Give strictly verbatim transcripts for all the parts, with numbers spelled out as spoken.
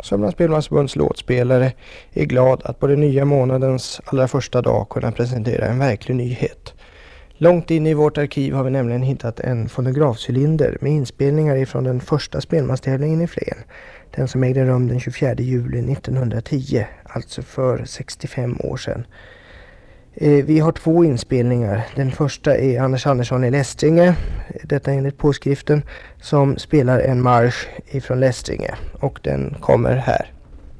Sörmlands Spelmansförbunds låtspelare är glad att på den nya månadens allra första dag kunna presentera en verklig nyhet. Långt in i vårt arkiv har vi nämligen hittat en fonografcylinder med inspelningar ifrån den första spelmanstävlingen i Flen. Den som ägde rum den tjugofjärde juli nittonhundratio, alltså för sextiofem år sedan. Eh, vi har två inspelningar. Den första är Anders Andersson i Lästringe, detta enligt påskriften, som spelar en marsch ifrån Lästringe, och den kommer här.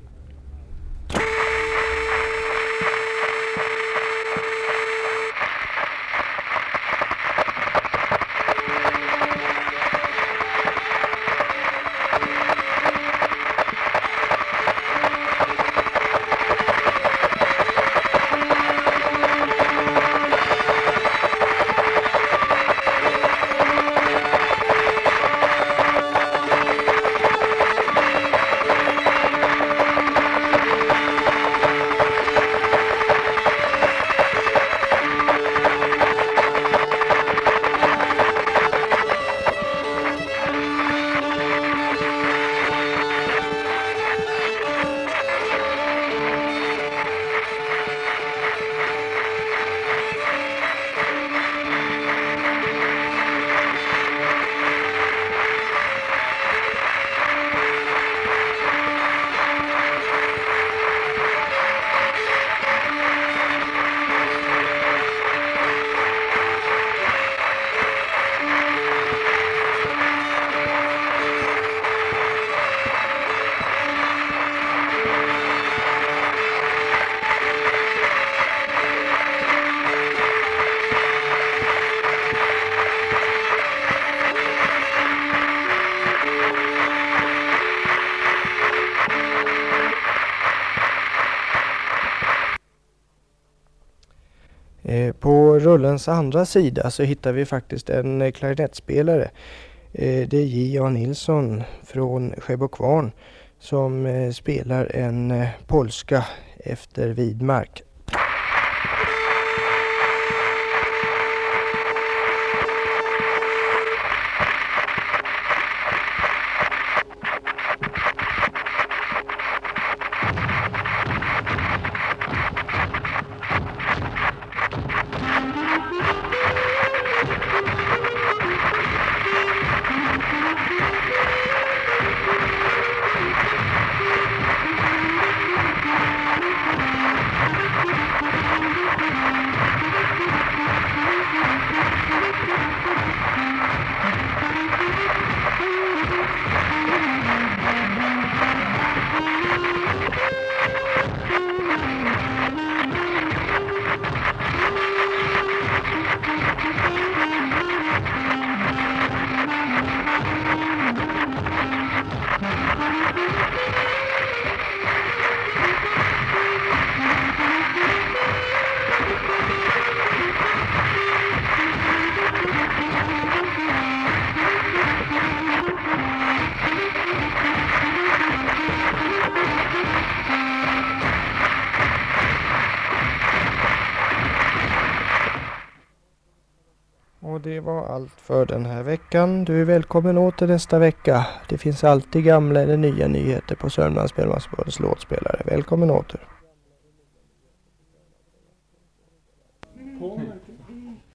På rullens andra sida så hittar vi faktiskt en klarinettspelare. Det är J A Nilsson från Skäbbokvarn som spelar en polska efter Widmark. Och det var allt för den här veckan. Du är välkommen åter nästa vecka. Det finns alltid gamla eller nya nyheter på Sörmlands Spelmansförbunds låtspelare. Välkommen åter.